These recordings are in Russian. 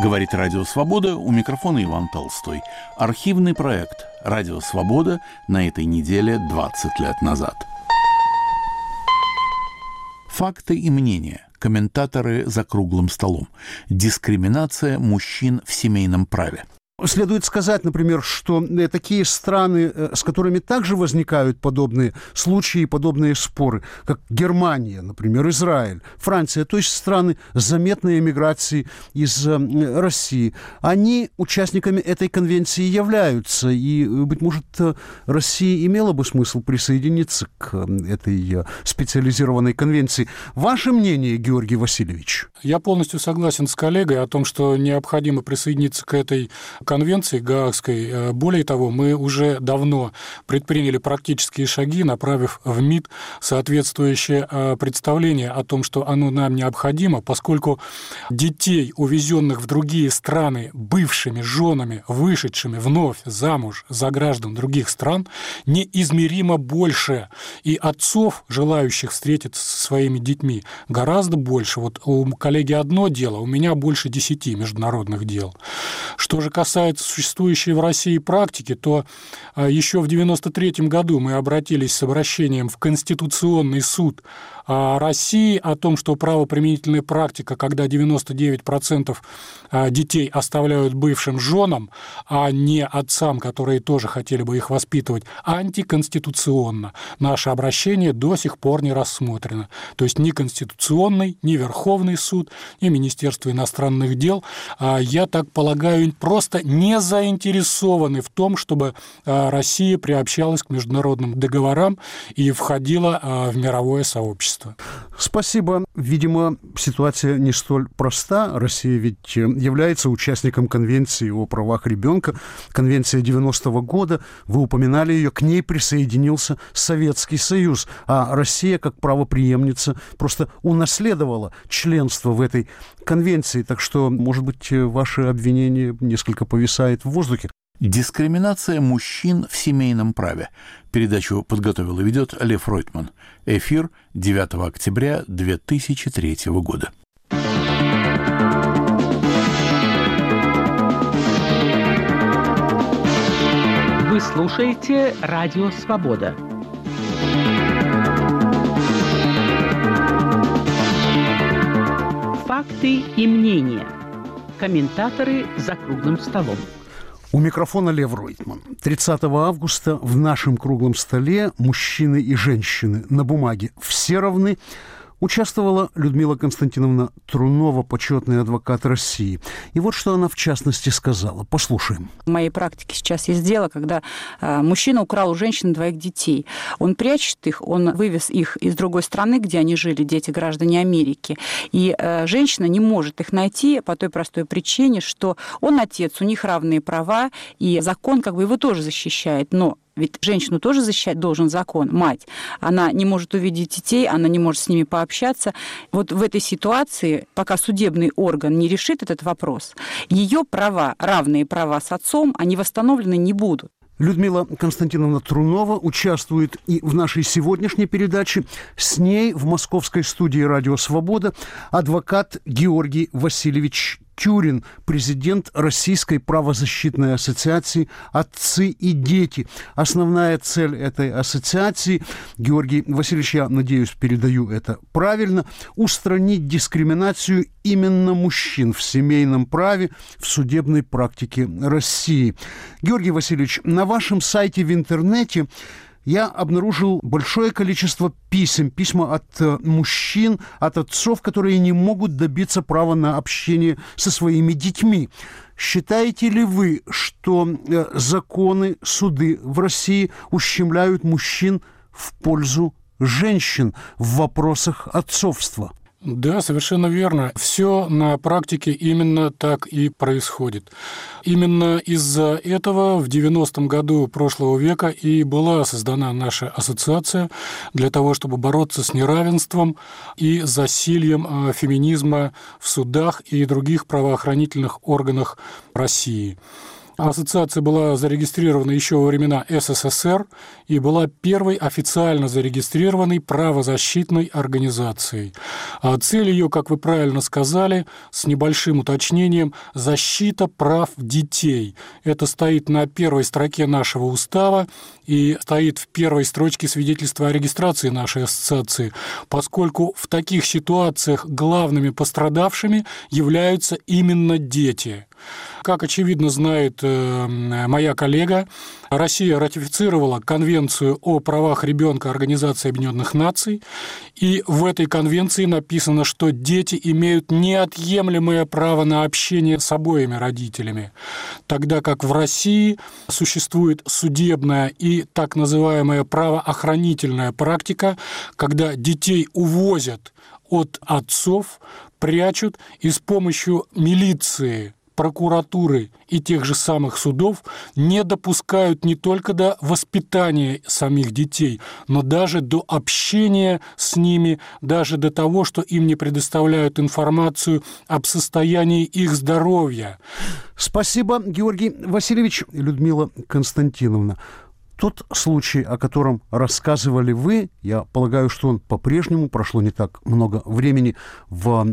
Говорит Радио Свобода, у микрофона Иван Толстой. Архивный проект «Радио Свобода» на этой неделе 20 лет назад. Факты и мнения. Комментаторы за круглым столом. Дискриминация мужчин в семейном праве. Следует сказать, например, что такие страны, с которыми также возникают подобные случаи, подобные споры, как Германия, например, Израиль, Франция, то есть страны с заметной эмиграцией из России, они участниками этой конвенции являются. И, быть может, России имело бы смысл присоединиться к этой специализированной конвенции. Ваше мнение, Георгий Васильевич? Я полностью согласен с коллегой о том, что необходимо присоединиться к этой конвенции Гаагской. Более того, мы уже давно предприняли практические шаги, направив в МИД соответствующее представление о том, что оно нам необходимо, поскольку детей, увезенных в другие страны бывшими женами, вышедшими вновь замуж за граждан других стран, неизмеримо больше. И отцов, желающих встретиться со своими детьми, гораздо больше. Вот у коллеги одно дело, у меня больше 10 международных дел. Что же касается существующей в России практики, то еще в 1993 году мы обратились с обращением в Конституционный суд России о том, что правоприменительная практика, когда 99% детей оставляют бывшим женам, а не отцам, которые тоже хотели бы их воспитывать, антиконституционно. Наше обращение до сих пор не рассмотрено. То есть ни Конституционный, ни Верховный суд, ни Министерство иностранных дел, я так полагаю, просто не заинтересованы в том, чтобы Россия приобщалась к международным договорам и входила в мировое сообщество. Спасибо. Видимо, ситуация не столь проста. Россия ведь является участником Конвенции о правах ребенка. Конвенция 90-го года. Вы упоминали ее. К ней присоединился Советский Союз. А Россия, как правопреемница, просто унаследовала членство в этой конвенции. Так что, может быть, ваше обвинение несколько повисает в воздухе. Дискриминация мужчин в семейном праве. Передачу подготовил и ведет Лев Ройтман. Эфир 9 октября 2003 года. Вы слушаете Радио Свобода. Факты и мнения. Комментаторы за круглым столом. У микрофона Лев Ройтман. 30 августа в нашем круглом столе мужчины и женщины на бумаге все равны. Участвовала Людмила Константиновна Трунова, почетный адвокат России. И вот что она в частности сказала. Послушаем. В моей практике сейчас есть дело, когда мужчина украл у женщины 2 детей. Он прячет их, он вывез их из другой страны, где они жили, дети граждане Америки. И женщина не может их найти по той простой причине, что он отец, у них равные права, и закон его тоже защищает. Но ведь женщину тоже защищать должен закон, мать. Она не может увидеть детей, она не может с ними пообщаться. Вот в этой ситуации, пока судебный орган не решит этот вопрос, ее права, равные права с отцом, они восстановлены не будут. Людмила Константиновна Трунова участвует и в нашей сегодняшней передаче. С ней в московской студии «Радио Свобода» адвокат Георгий Васильевич Тюрин, президент Российской правозащитной ассоциации «Отцы и дети». Основная цель этой ассоциации, Георгий Васильевич, я надеюсь, передаю это правильно, устранить дискриминацию именно мужчин в семейном праве, в судебной практике России. Георгий Васильевич, на вашем сайте в интернете я обнаружил большое количество письма от мужчин, от отцов, которые не могут добиться права на общение со своими детьми. Считаете ли вы, что законы, суды в России ущемляют мужчин в пользу женщин в вопросах отцовства? Да, совершенно верно. Все на практике именно так и происходит. Именно из-за этого в 90-м году прошлого века и была создана наша ассоциация для того, чтобы бороться с неравенством и засильем феминизма в судах и других правоохранительных органах России. Ассоциация была зарегистрирована еще во времена СССР и была первой официально зарегистрированной правозащитной организацией. Цель ее, как вы правильно сказали, с небольшим уточнением, защита прав детей. Это стоит на первой строке нашего устава и стоит в первой строчке свидетельства о регистрации нашей ассоциации, поскольку в таких ситуациях главными пострадавшими являются именно дети. Как, очевидно, знает моя коллега, Россия ратифицировала Конвенцию о правах ребенка Организации Объединенных Наций, и в этой конвенции написано, что дети имеют неотъемлемое право на общение с обоими родителями, тогда как в России существует судебная и так называемая правоохранительная практика, когда детей увозят от отцов, прячут и с помощью милиции, прокуратуры и тех же самых судов не допускают не только до воспитания самих детей, но даже до общения с ними, даже до того, что им не предоставляют информацию об состоянии их здоровья. Спасибо, Георгий Васильевич. Людмила Константиновна, тот случай, о котором рассказывали вы, я полагаю, что он по-прежнему, прошло не так много времени, в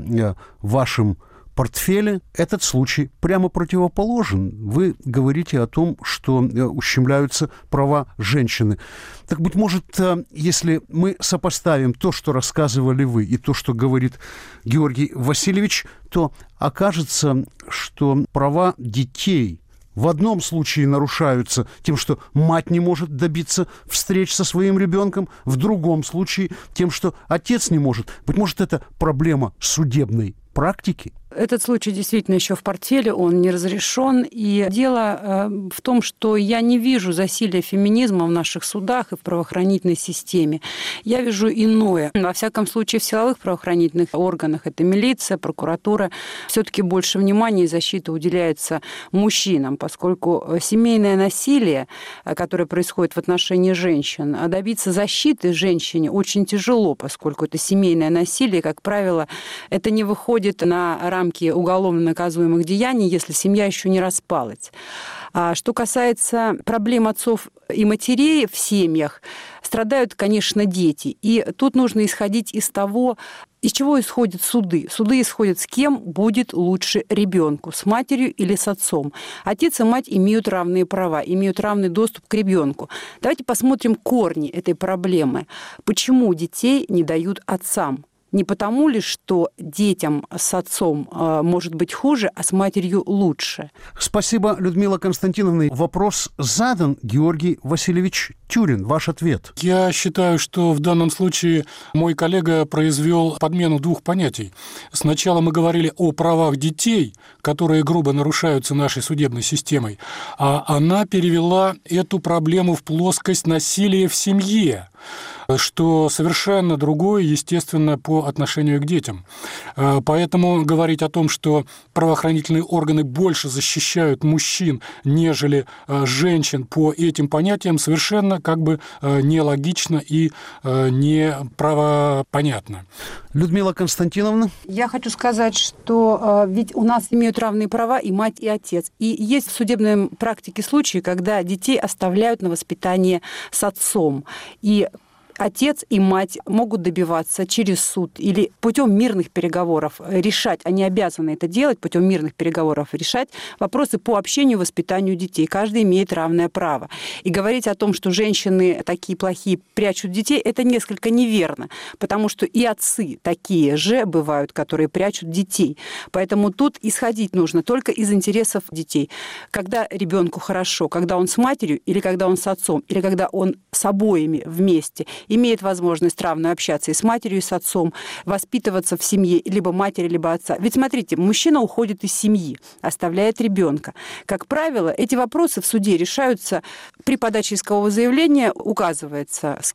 вашем портфеле, этот случай прямо противоположен. Вы говорите о том, что ущемляются права женщины. Так, быть может, если мы сопоставим то, что рассказывали вы, и то, что говорит Георгий Васильевич, то окажется, что права детей в одном случае нарушаются тем, что мать не может добиться встреч со своим ребенком, в другом случае тем, что отец не может. Быть может, это проблема судебной практики? Этот случай действительно еще в портфеле, он не разрешен. И дело в том, что я не вижу засилия феминизма в наших судах и в правоохранительной системе. Я вижу иное. Во всяком случае, в силовых правоохранительных органах, это милиция, прокуратура, все-таки больше внимания и защиты уделяется мужчинам, поскольку семейное насилие, которое происходит в отношении женщин, добиться защиты женщине очень тяжело, поскольку это семейное насилие, как правило, это не выходит на рамки уголовно наказуемых деяний, если семья еще не распалась. А что касается проблем отцов и матерей в семьях, страдают, конечно, дети. И тут нужно исходить из того, из чего исходят суды. Суды исходят, с кем будет лучше ребенку, с матерью или с отцом. Отец и мать имеют равные права, имеют равный доступ к ребенку. Давайте посмотрим корни этой проблемы. Почему детей не дают отцам? Не потому ли, что детям с отцом может быть хуже, а с матерью лучше? Спасибо, Людмила Константиновна. Вопрос задан. Георгий Васильевич Тюрин. Ваш ответ. Я считаю, что в данном случае мой коллега произвел подмену двух понятий. Сначала мы говорили о правах детей, которые грубо нарушаются нашей судебной системой, а она перевела эту проблему в плоскость насилия в семье, что совершенно другое, естественно, по отношению к детям. Поэтому говорить о том, что правоохранительные органы больше защищают мужчин, нежели женщин по этим понятиям, совершенно как бы нелогично и не правопонятно. Людмила Константиновна. Я хочу сказать, что ведь у нас имеют равные права и мать, и отец. И есть в судебной практике случаи, когда детей оставляют на воспитание с отцом. И отец и мать могут добиваться через суд или путем мирных переговоров решать, они обязаны это делать, путем мирных переговоров решать вопросы по общению и воспитанию детей. Каждый имеет равное право. И говорить о том, что женщины такие плохие прячут детей, это несколько неверно, потому что и отцы такие же бывают, которые прячут детей. Поэтому тут исходить нужно только из интересов детей. Когда ребенку хорошо, когда он с матерью, или когда он с отцом, или когда он с обоими вместе, имеет возможность равно общаться и с матерью, и с отцом, воспитываться в семье либо матери, либо отца. Ведь смотрите, мужчина уходит из семьи, оставляет ребенка. Как правило, эти вопросы в суде решаются при подаче искового заявления, указывается, с кем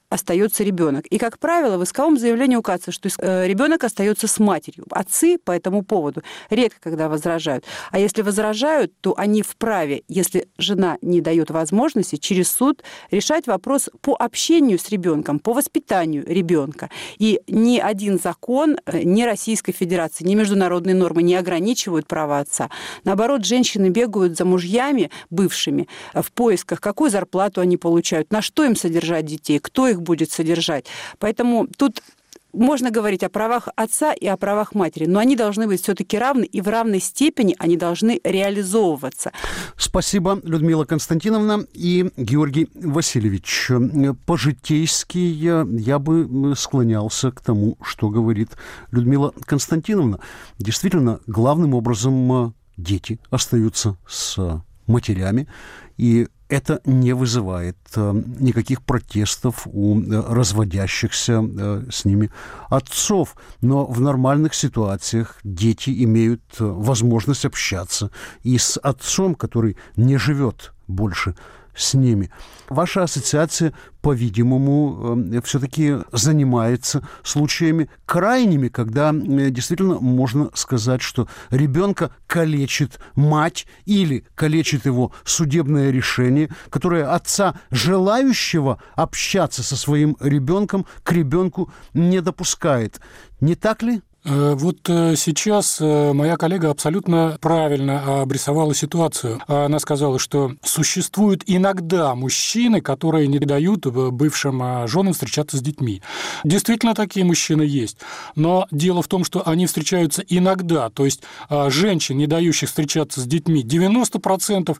остается ребенок. И, как правило, в исковом заявлении указывается, что ребенок остается с матерью. Отцы по этому поводу редко когда возражают. А если возражают, то они вправе, если жена не дает возможности, через суд решать вопрос по общению с ребенком, по воспитанию ребенка. И ни один закон, ни Российской Федерации, ни международные нормы не ограничивают права отца. Наоборот, женщины бегают за мужьями бывшими в поисках, какую зарплату они получают, на что им содержать детей, кто их будет содержать. Поэтому тут можно говорить о правах отца и о правах матери, но они должны быть все-таки равны, и в равной степени они должны реализовываться. Спасибо, Людмила Константиновна и Георгий Васильевич. По-житейски я бы склонялся к тому, что говорит Людмила Константиновна. Действительно, главным образом дети остаются с матерями, и это не вызывает никаких протестов у разводящихся с ними отцов. Но в нормальных ситуациях дети имеют возможность общаться и с отцом, который не живет больше с ними. Ваша ассоциация, по-видимому, все-таки занимается случаями крайними, когда действительно можно сказать, что ребенка калечит мать или калечит его судебное решение, которое отца, желающего общаться со своим ребенком, к ребенку не допускает. Не так ли? Вот сейчас моя коллега абсолютно правильно обрисовала ситуацию. Она сказала, что существуют иногда мужчины, которые не дают бывшим женам встречаться с детьми. Действительно, такие мужчины есть. Но дело в том, что они встречаются иногда. То есть женщин, не дающих встречаться с детьми, 90%,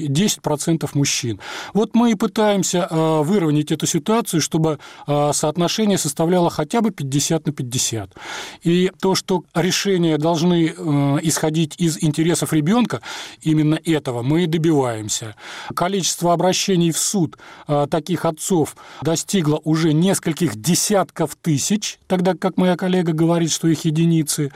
10% мужчин. Вот мы и пытаемся выровнять эту ситуацию, чтобы соотношение составляло хотя бы 50/50. И то, что решения должны исходить из интересов ребенка, именно этого мы и добиваемся. Количество обращений в суд таких отцов достигло уже нескольких десятков тысяч, тогда как моя коллега говорит, что их единицы.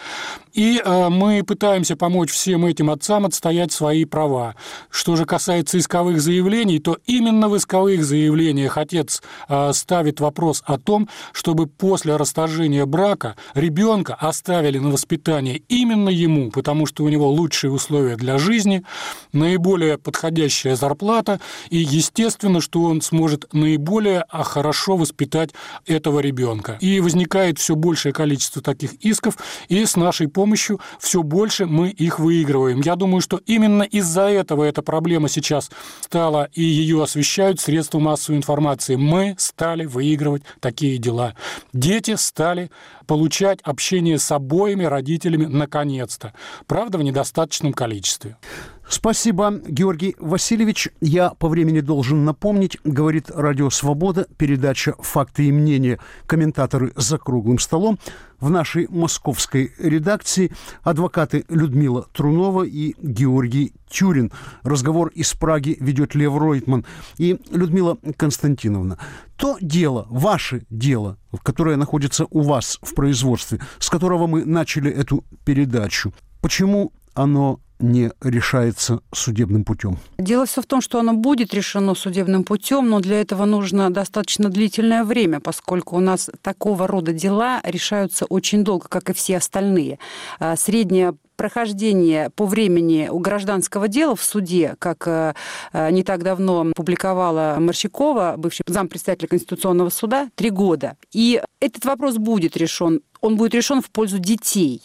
И мы пытаемся помочь всем этим отцам отстоять свои права. Что же касается исковых заявлений, то именно в исковых заявлениях отец ставит вопрос о том, чтобы после расторжения брака ребенка оставили на воспитание именно ему, потому что у него лучшие условия для жизни, наиболее подходящая зарплата, и естественно, что он сможет наиболее хорошо воспитать этого ребенка. И возникает все большее количество таких исков, и с нашей помощью все больше мы их выигрываем. Я думаю, что именно из-за этого эта проблема сейчас стала, и ее освещают средства массовой информации. Мы стали выигрывать такие дела. Дети стали получать общение с обоими родителями наконец-то. Правда, в недостаточном количестве. Спасибо, Георгий Васильевич. Я по времени должен напомнить, говорит Радио Свобода, передача «Факты и мнения. Комментаторы за круглым столом». В нашей московской редакции адвокаты Людмила Трунова и Георгий Тюрин. Разговор из Праги ведет Лев Ройтман. И Людмила Константиновна, то дело, ваше дело, которое находится у вас в производстве, с которого мы начали эту передачу, почему оно не решается судебным путем? Дело все в том, что оно будет решено судебным путем, но для этого нужно достаточно длительное время, поскольку у нас такого рода дела решаются очень долго, как и все остальные. Среднее прохождение по времени у гражданского дела в суде, как не так давно публиковала Морщикова, бывший зампредседателя Конституционного суда, 3 года. И этот вопрос будет решен. Он будет решен в пользу детей.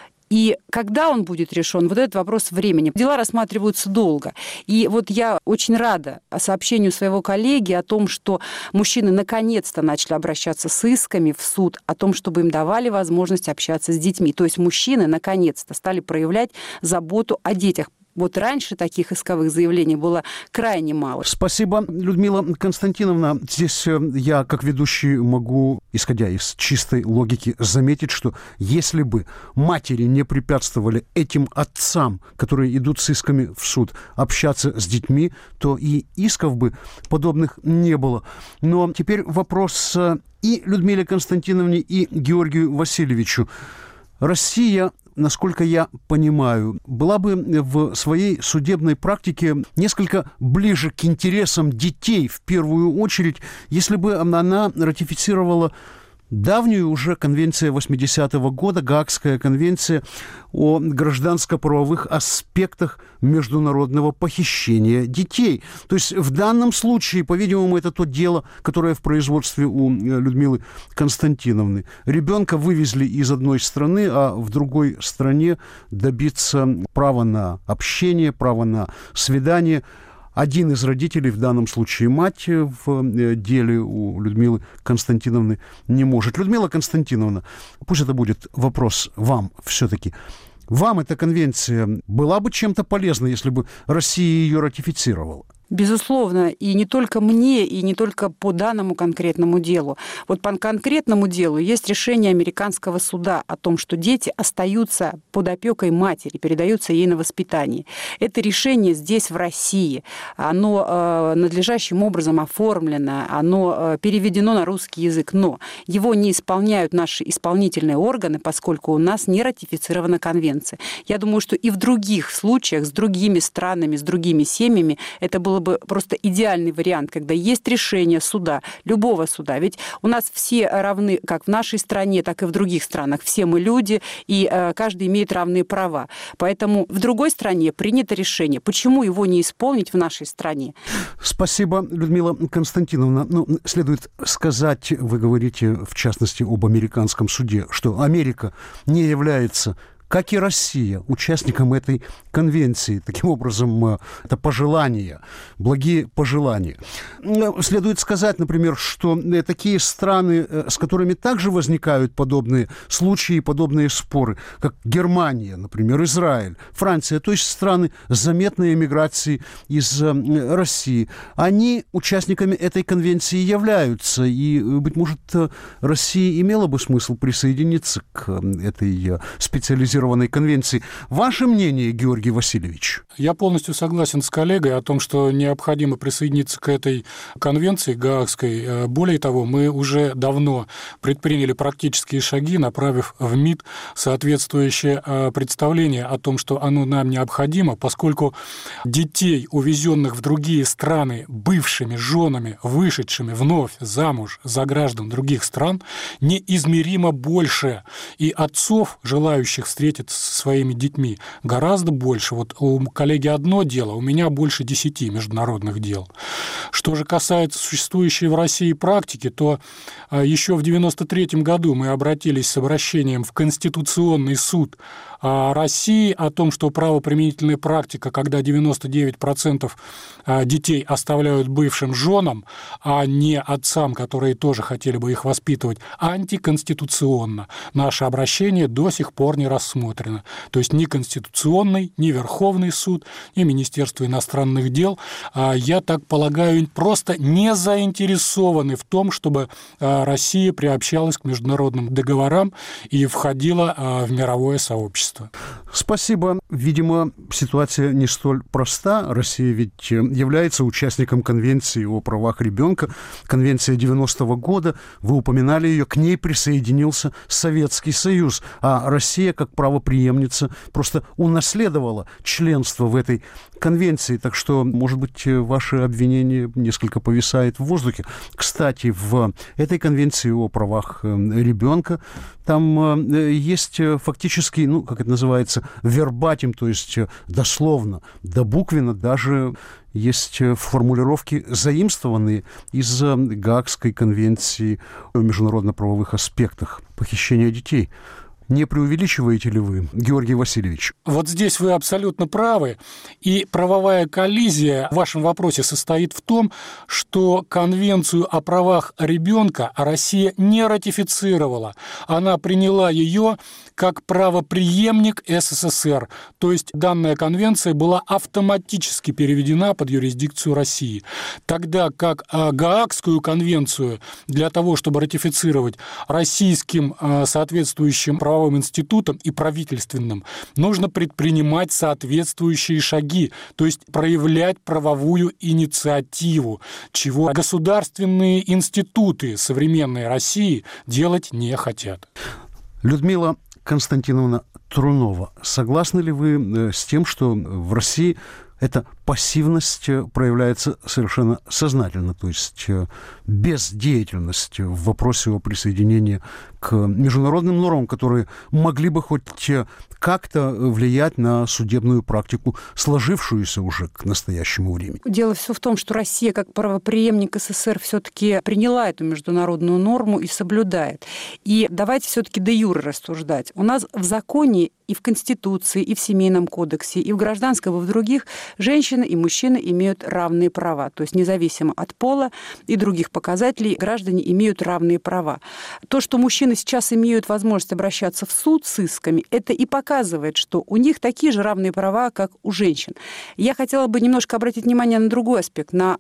И когда он будет решен, вот этот вопрос времени. Дела рассматриваются долго. И вот я очень рада сообщению своего коллеги о том, что мужчины наконец-то начали обращаться с исками в суд, о том, чтобы им давали возможность общаться с детьми. То есть мужчины наконец-то стали проявлять заботу о детях. Вот раньше таких исковых заявлений было крайне мало. Спасибо, Людмила Константиновна. Здесь я, как ведущий, могу, исходя из чистой логики, заметить, что если бы матери не препятствовали этим отцам, которые идут с исками в суд, общаться с детьми, то и исков бы подобных не было. Но теперь вопрос и Людмиле Константиновне, и Георгию Васильевичу. Россия насколько я понимаю, была бы в своей судебной практике несколько ближе к интересам детей в первую очередь, если бы она ратифицировала давнюю уже конвенцию 80-го года, Гаагская конвенция о гражданско-правовых аспектах международного похищения детей. То есть в данном случае, по-видимому, это то дело, которое в производстве у Людмилы Константиновны. Ребенка вывезли из одной страны, а в другой стране добиться права на общение, права на свидание. Один из родителей, в данном случае мать, в деле у Людмилы Константиновны не может. Людмила Константиновна, пусть это будет вопрос вам все-таки. Вам эта конвенция была бы чем-то полезна, если бы Россия ее ратифицировала? Безусловно, и не только мне, и не только по данному конкретному делу. Вот по конкретному делу есть решение американского суда о том, что дети остаются под опекой матери, передаются ей на воспитание. Это решение здесь, в России. Оно надлежащим образом оформлено, оно переведено на русский язык, но его не исполняют наши исполнительные органы, поскольку у нас не ратифицирована конвенция. Я думаю, что и в других случаях с другими странами, с другими семьями это было бы просто идеальный вариант, когда есть решение суда, любого суда. Ведь у нас все равны как в нашей стране, так и в других странах. Все мы люди, и каждый имеет равные права. Поэтому в другой стране принято решение. Почему его не исполнить в нашей стране? Спасибо, Людмила Константиновна. Следует сказать, вы говорите, в частности, об американском суде, что Америка не является, как и Россия, участником этой конвенции. Таким образом, это пожелания, благие пожелания. Следует сказать, например, что такие страны, с которыми также возникают подобные случаи, подобные споры, как Германия, например, Израиль, Франция, то есть страны с заметной эмиграцией из России, они участниками этой конвенции являются. И, быть может, Россия имела бы смысл присоединиться к этой специализированной конвенции. Ваше мнение, Георгий Васильевич? Я полностью согласен с коллегой о том, что необходимо присоединиться к этой конвенции Гаагской. Более того, мы уже давно предприняли практические шаги, направив в МИД соответствующее представление о том, что оно нам необходимо, поскольку детей, увезенных в другие страны бывшими женами, вышедшими вновь замуж за граждан других стран, неизмеримо больше. И отцов, желающих встретиться со своими детьми, гораздо больше. Вот у коллеги одно дело, у меня больше 10 международных дел. Что же касается существующей в России практики, то еще в 1993 году мы обратились с обращением в Конституционный суд России о том, что правоприменительная практика, когда 99% детей оставляют бывшим женам, а не отцам, которые тоже хотели бы их воспитывать, антиконституционно. Наше обращение до сих пор не рассмотрено. То есть ни Конституционный, ни Верховный суд, ни Министерство иностранных дел, я так полагаю, просто не заинтересованы в том, чтобы Россия приобщалась к международным договорам и входила в мировое сообщество. Спасибо. Видимо, ситуация не столь проста. Россия ведь является участником Конвенции о правах ребенка. Конвенция 90-го года. Вы упоминали ее. К ней присоединился Советский Союз. А Россия, как правопреемница, просто унаследовала членство в этой конвенции. Так что, может быть, ваше обвинение несколько повисает в воздухе. Кстати, в этой конвенции о правах ребенка там есть фактически, как это называется, вербатим, то есть дословно, добуквенно даже есть формулировки, заимствованные из Гаагской конвенции о международно-правовых аспектах похищения детей. Не преувеличиваете ли вы, Георгий Васильевич? Вот здесь вы абсолютно правы. И правовая коллизия в вашем вопросе состоит в том, что Конвенцию о правах ребенка Россия не ратифицировала. Она приняла ее как правопреемник СССР. То есть данная конвенция была автоматически переведена под юрисдикцию России. Тогда как Гаагскую конвенцию для того, чтобы ратифицировать российским соответствующим правовым институтам и правительственным, нужно предпринимать соответствующие шаги, то есть проявлять правовую инициативу, чего государственные институты современной России делать не хотят. Людмила Константиновна, Трунова. Согласны ли вы с тем, что в России эта пассивность проявляется совершенно сознательно, то есть бездеятельность в вопросе о присоединении к международным нормам, которые могли бы хоть как-то влиять на судебную практику, сложившуюся уже к настоящему времени? Дело все в том, что Россия, как правопреемник СССР, все-таки приняла эту международную норму и соблюдает. И давайте все-таки де юре рассуждать. У нас в законе и в Конституции, и в Семейном кодексе, и в Гражданском, и в других женщины и мужчины имеют равные права. То есть независимо от пола и других показателей, граждане имеют равные права. То, что мужчины сейчас имеют возможность обращаться в суд с исками, это и показывает, что у них такие же равные права, как у женщин. Я хотела бы немножко обратить внимание на другой аспект, на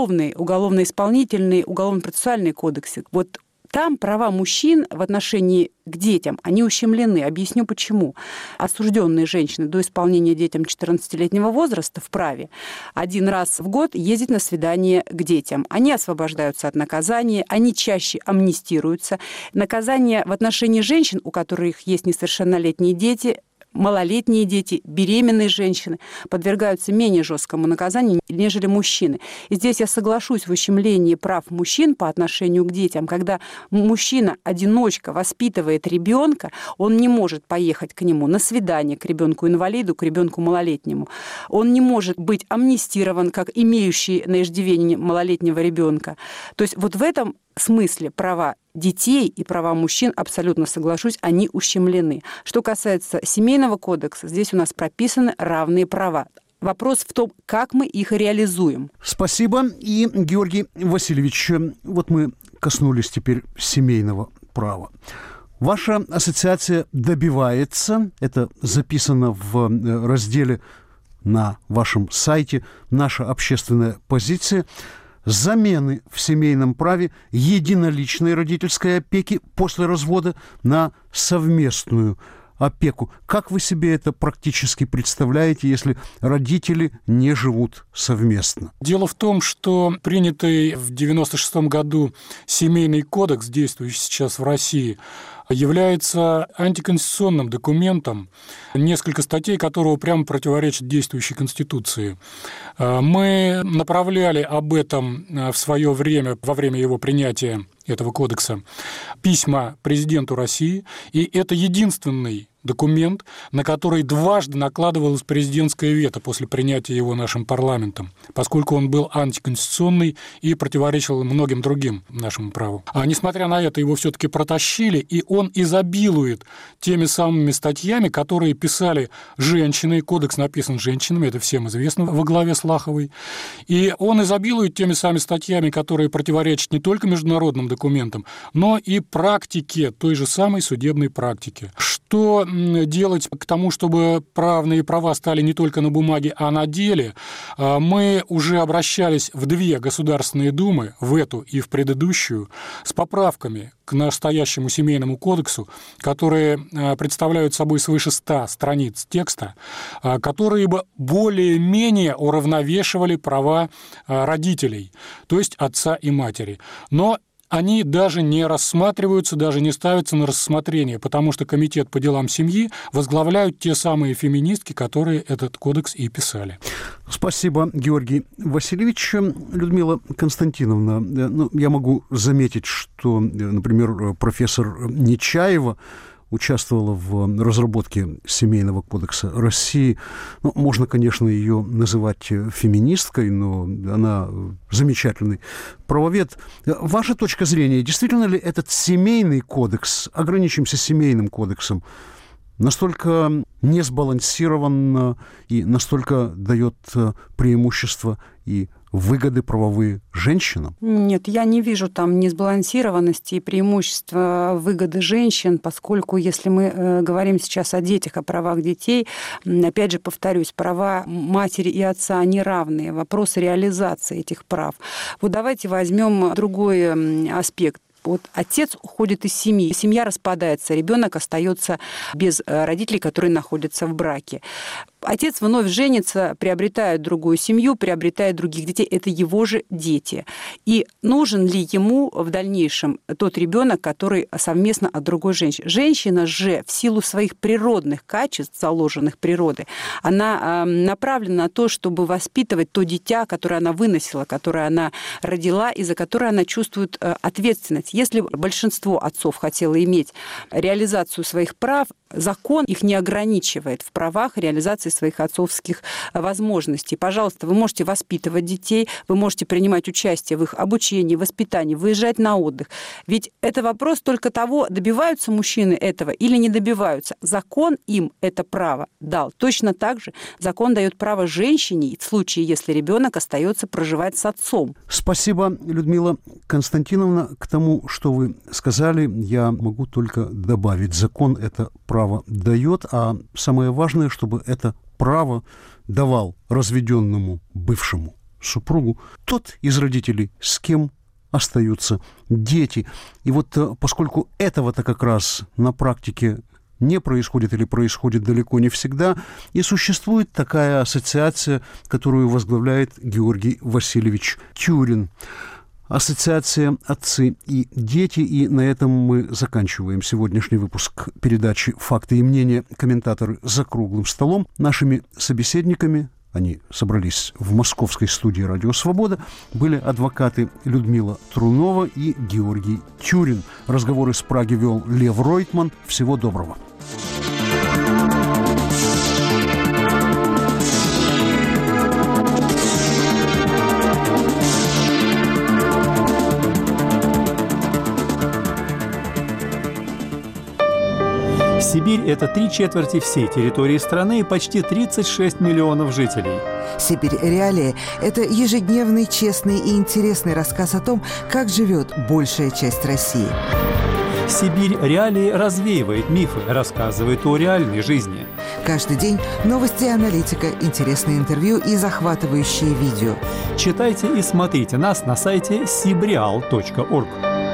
уголовно-исполнительные, уголовно-процессуальные кодексы. Вот там права мужчин в отношении к детям, они ущемлены. Объясню почему. Осужденные женщины до исполнения детям 14-летнего возраста вправе один раз в год ездить на свидание к детям. Они освобождаются от наказания, они чаще амнистируются. Наказание в отношении женщин, у которых есть несовершеннолетние дети, малолетние дети, беременные женщины подвергаются менее жесткому наказанию, нежели мужчины. И здесь я соглашусь в ущемлении прав мужчин по отношению к детям. Когда мужчина-одиночка воспитывает ребенка, он не может поехать к нему на свидание, к ребенку-инвалиду, к ребенку малолетнему. Он не может быть амнистирован, как имеющий на иждивении малолетнего ребенка. То есть вот в этом смысле права детей и права мужчин, абсолютно соглашусь, они ущемлены. Что касается Семейного кодекса, здесь у нас прописаны равные права. Вопрос в том, как мы их реализуем. Спасибо. И, Георгий Васильевич, вот мы коснулись теперь семейного права. Ваша ассоциация добивается, это записано в разделе на вашем сайте «Наша общественная позиция», замены в семейном праве единоличной родительской опеки после развода на совместную опеку. Как вы себе это практически представляете, если родители не живут совместно? Дело в том, что принятый в 1996 году Семейный кодекс, действующий сейчас в России, является антиконституционным документом, несколько статей которого прямо противоречат действующей Конституции. Мы направляли об этом в свое время, во время его принятия, этого кодекса, письма президенту России, и это единственный документ, на который дважды накладывалось президентское вето после принятия его нашим парламентом, поскольку он был антиконституционный и противоречил многим другим нашему праву. А несмотря на это, его все-таки протащили, и он изобилует теми самыми статьями, которые писали женщины. Кодекс написан женщинами, это всем известно, во главе с Лаховой. И он изобилует теми самыми статьями, которые противоречат не только международным документам, но и практике, той же самой судебной практике. Что делать к тому, чтобы равные права стали не только на бумаге, а на деле? Мы уже обращались в две Государственные Думы, в эту и в предыдущую, с поправками к настоящему Семейному кодексу, которые представляют собой свыше 100 страниц текста, которые бы более-менее уравновешивали права родителей, то есть отца и матери. Но они даже не рассматриваются, даже не ставятся на рассмотрение, потому что Комитет по делам семьи возглавляют те самые феминистки, которые этот кодекс и писали. Спасибо, Георгий Васильевич. Людмила Константиновна, я могу заметить, что, например, профессор Нечаева участвовала в разработке Семейного кодекса России. Можно, конечно, ее называть феминисткой, но она замечательный правовед. Ваша точка зрения, действительно ли этот Семейный кодекс, ограничимся Семейным кодексом, настолько не сбалансирован и настолько дает преимущество и выгоды правовые женщинам? Нет, я не вижу там несбалансированности и преимущества выгоды женщин, поскольку если мы говорим сейчас о детях, о правах детей, опять же повторюсь, права матери и отца, они равные. Вопрос реализации этих прав. Вот давайте возьмем другой аспект. Вот отец уходит из семьи, семья распадается, ребенок остается без родителей, которые находятся в браке. Отец вновь женится, приобретает другую семью, приобретает других детей. Это его же дети. И нужен ли ему в дальнейшем тот ребенок, который совместно от другой женщины? Женщина же в силу своих природных качеств, заложенных природой, она направлена на то, чтобы воспитывать то дитя, которое она выносила, которое она родила и за которое она чувствует ответственность. Если большинство отцов хотело иметь реализацию своих прав, закон их не ограничивает в правах реализации своих отцовских возможностей. Пожалуйста, вы можете воспитывать детей, вы можете принимать участие в их обучении, воспитании, выезжать на отдых. Ведь это вопрос только того, добиваются мужчины этого или не добиваются. Закон им это право дал. Точно так же закон дает право женщине в случае, если ребенок остается проживать с отцом. Спасибо, Людмила Константиновна. К тому, что вы сказали, я могу только добавить. Закон это право дает, а самое важное, чтобы это право давал разведенному бывшему супругу тот из родителей, с кем остаются дети. И вот поскольку этого-то как раз на практике не происходит или происходит далеко не всегда, и существует такая ассоциация, которую возглавляет Георгий Васильевич Тюрин. Ассоциация «Отцы и дети». И на этом мы заканчиваем сегодняшний выпуск передачи «Факты и мнения. Комментаторы за круглым столом». Нашими собеседниками, они собрались в московской студии «Радио Свобода», были адвокаты Людмила Трунова и Георгий Тюрин. Разговоры с Праги вел Лев Ройтман. Всего доброго. Сибирь – это 3/4 всей территории страны и почти 36 миллионов жителей. «Сибирь. Реалии» – это ежедневный, честный и интересный рассказ о том, как живет большая часть России. «Сибирь. Реалии» развеивает мифы, рассказывает о реальной жизни. Каждый день новости и аналитика, интересные интервью и захватывающие видео. Читайте и смотрите нас на сайте sibreal.org.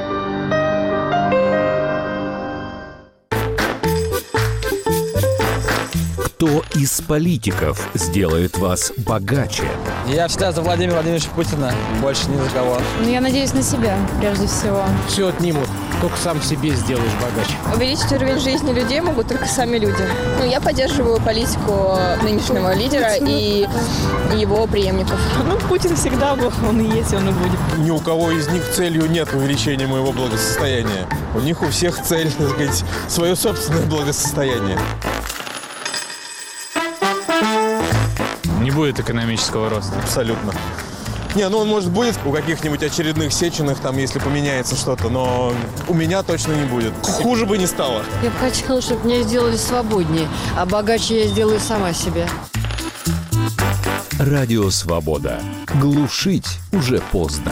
Кто из политиков сделает вас богаче? Я всегда за Владимира Владимировича Путина, больше ни за кого. Я надеюсь на себя, прежде всего. Все отнимут, только сам себе сделаешь богаче. Увеличить уровень жизни людей могут только сами люди. Я поддерживаю политику нынешнего лидера и его преемников. Путин всегда был, он и есть, он и будет. Ни у кого из них целью нет увеличения моего благосостояния. У них у всех цель, так сказать, свое собственное благосостояние. Не будет экономического роста. Абсолютно. Он, может, будет у каких-нибудь очередных Сеченых, там, если поменяется что-то, но у меня точно не будет. Хуже бы не стало. Я бы хотела, чтобы меня сделали свободнее, а богаче я сделаю сама себе. Радио Свобода. Глушить уже поздно.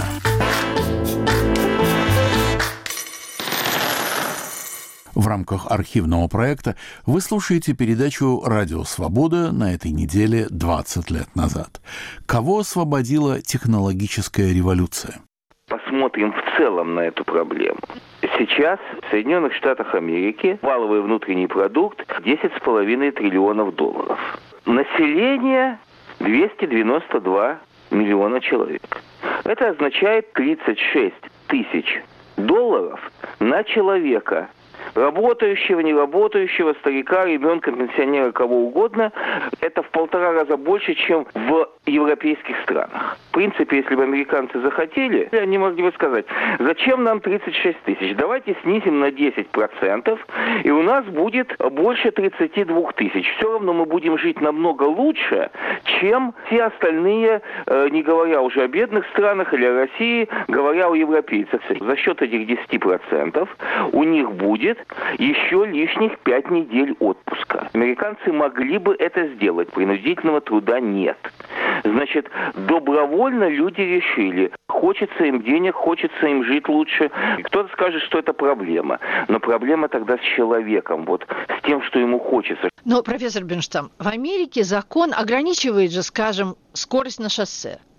В рамках архивного проекта вы слушаете передачу «Радио Свобода» на этой неделе 20 лет назад. Кого освободила технологическая революция? Посмотрим в целом на эту проблему. Сейчас в Соединенных Штатах Америки валовый внутренний продукт $10,5 триллионов. Население 292 миллиона человек. Это означает $36 тысяч на человека. Работающего, неработающего, старика, ребенка, пенсионера, кого угодно, это в 1,5 раза больше, чем в европейских странах. В принципе, если бы американцы захотели, они могли бы сказать, зачем нам 36 тысяч? Давайте снизим на 10%, и у нас будет больше 32 тысяч. Все равно мы будем жить намного лучше, чем все остальные, не говоря уже о бедных странах или о России, говоря о европейцах. За счет этих 10% у них будет еще лишних 5 недель отпуска. Американцы могли бы это сделать, принудительного труда нет. Значит, добровольно люди решили, хочется им денег, хочется им жить лучше. Кто-то скажет, что это проблема, но проблема тогда с человеком, с тем, что ему хочется. Но, профессор Бенштам, в Америке закон ограничивает же, скажем, скорость на шоссе.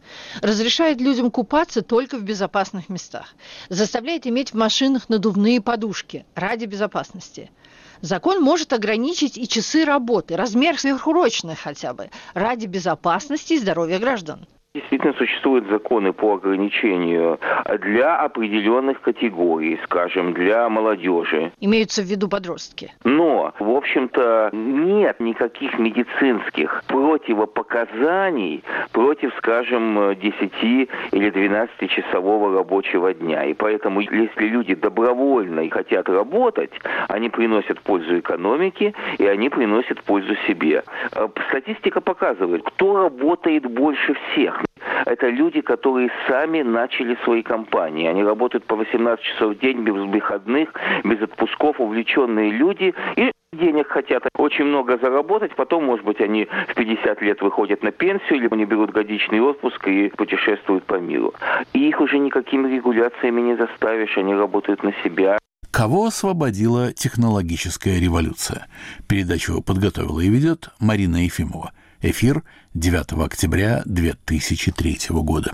разрешает людям купаться только в безопасных местах, заставляет иметь в машинах надувные подушки ради безопасности. Закон может ограничить и часы работы, размер сверхурочных хотя бы, ради безопасности и здоровья граждан. Действительно существуют законы по ограничению для определенных категорий, скажем, для молодежи. Имеются в виду подростки. Но, в общем-то, нет никаких медицинских противопоказаний против, скажем, 10 или 12-часового рабочего дня. И поэтому, если люди добровольно хотят работать, они приносят пользу экономике, и они приносят пользу себе. Статистика показывает, кто работает больше всех. Это люди, которые сами начали свои компании. Они работают по 18 часов в день, без выходных, без отпусков, увлеченные люди. И денег хотят очень много заработать. Потом, может быть, они в 50 лет выходят на пенсию, либо они берут годичный отпуск и путешествуют по миру. И их уже никакими регуляциями не заставишь. Они работают на себя. Кого освободила технологическая революция? Передачу подготовила и ведет Марина Ефимова. Эфир 9 октября 2003 года.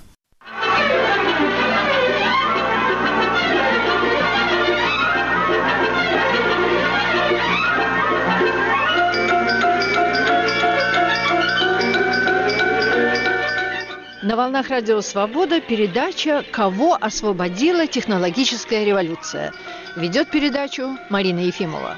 На волнах Радио Свобода передача «Кого освободила технологическая революция». Ведет передачу Марина Ефимова.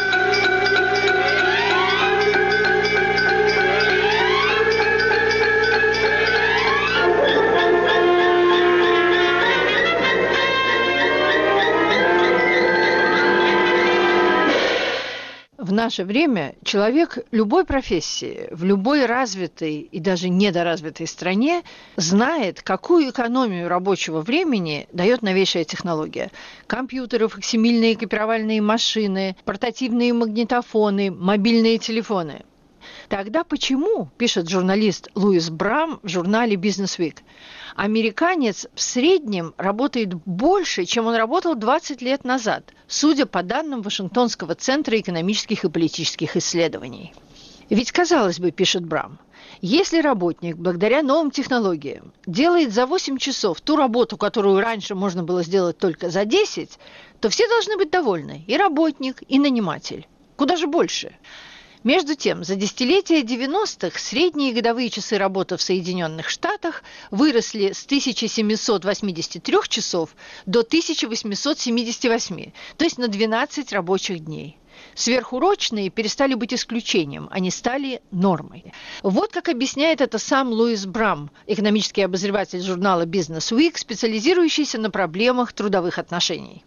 В наше время человек любой профессии, в любой развитой и даже недоразвитой стране знает, какую экономию рабочего времени дает новейшая технология. Компьютеры, факсимильные копировальные машины, портативные магнитофоны, мобильные телефоны. Тогда почему, пишет журналист Луис Брам в журнале Business Week, американец в среднем работает больше, чем он работал 20 лет назад, судя по данным Вашингтонского центра экономических и политических исследований. Ведь, казалось бы, пишет Брам, если работник, благодаря новым технологиям, делает за 8 часов ту работу, которую раньше можно было сделать только за 10, то все должны быть довольны, и работник, и наниматель. Куда же больше? Между тем, за десятилетие 90-х средние годовые часы работы в Соединенных Штатах выросли с 1783 часов до 1878, то есть на 12 рабочих дней. Сверхурочные перестали быть исключением, они стали нормой. Вот как объясняет это сам Луис Брам, экономический обозреватель журнала Business Week, специализирующийся на проблемах трудовых отношений.